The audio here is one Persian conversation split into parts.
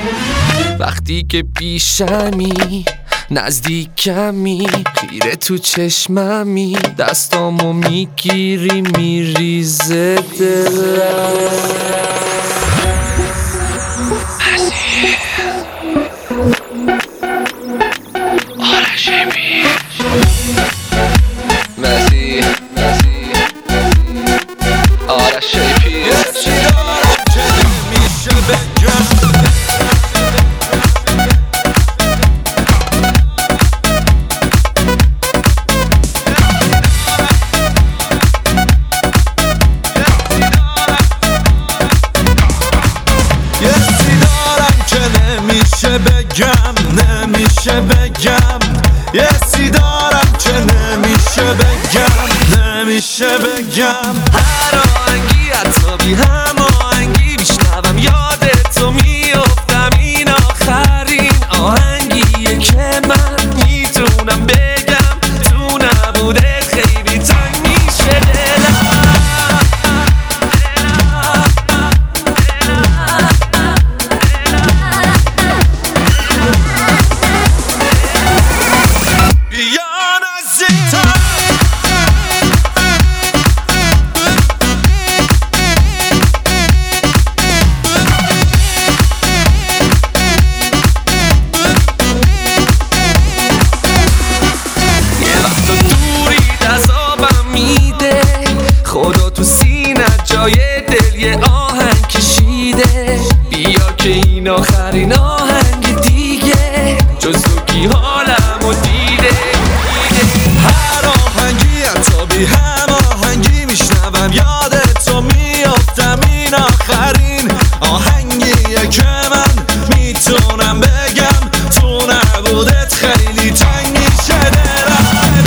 وقتی که پیشمی نزدیکمی خیره تو چشممی دستامو میگیری میریزه دلم نمیشه بگم یه سی دارم که نمیشه بگم هر آهنگی حتی بی هماهنگی میشنوم یادتو میافتم این آخرین آهنگیه که من میتونم بگم تو نبودت خیلی تنگ میشه دلم خدا تو سینه جای دل یه آهنگ کشیده بیا که این آخرین آهنگ دیگه جز تو کی حالمو دیده هر آهنگی حتی بی هم آهنگی میشنوم یادتو میافتم این آخرین آهنگیه که من میتونم بگم تو نبودت خیلی تنگ میشه دلم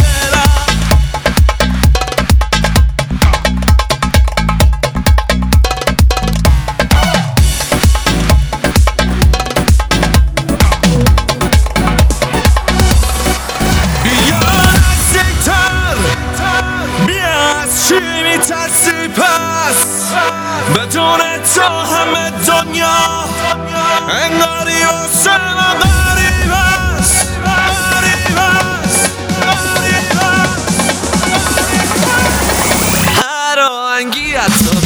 میترسی پس بدون تو همه دنیا انگاری واسه من غریب است هر آهنگی حتی